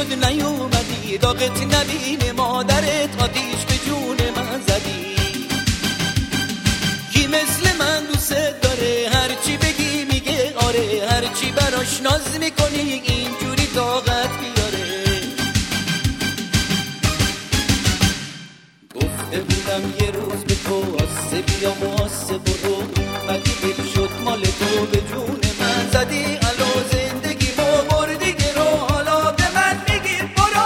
شد نیومدی، داغت نبینه مادرت آتیش به جون من زدی. کی مثل من دوست داره هرچی بگی میگه آره، هرچی براش ناز میکنی اینجوری طاقت بیاره. گفته بودم یه روز به تو آسه بیا و آسه برو، مگه دل شد مال تو به جون من زدی الو زندگی ما بردی گرو، حالا به من میگی برو.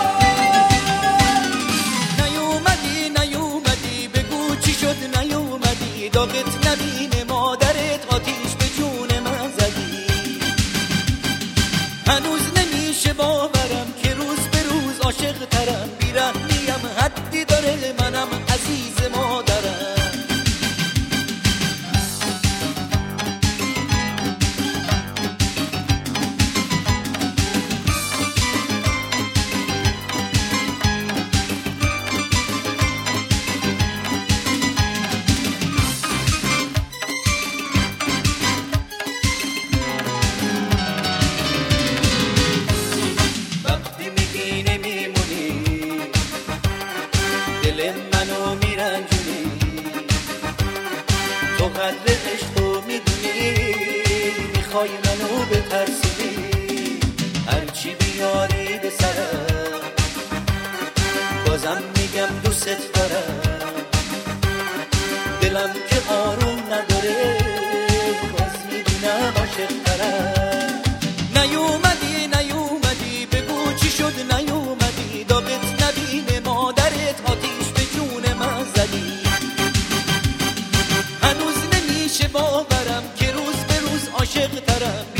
نیومدی بگو چی شد نیومدی، داغت نبینه مادرت آتیش به جون من زدی. هنوز نمیشه باورم که روز به روز عاشق ترم، بیرحمیم حدی داره منم عزیز مادرم. منو میرنجونی تو قدر عشقو میدونی، میخوای منو بترسونی، هرچی بیاری به سرم بازم میگم دوست دارم. دلم که آروم نداره باز میدونم عاشق دارم. نیومدی بگو چی شد نیومدی، داغت نبینه مادرت آتیش به جون من زدی. هنوز نمیشه باورم که روز به روز عاشق ترم،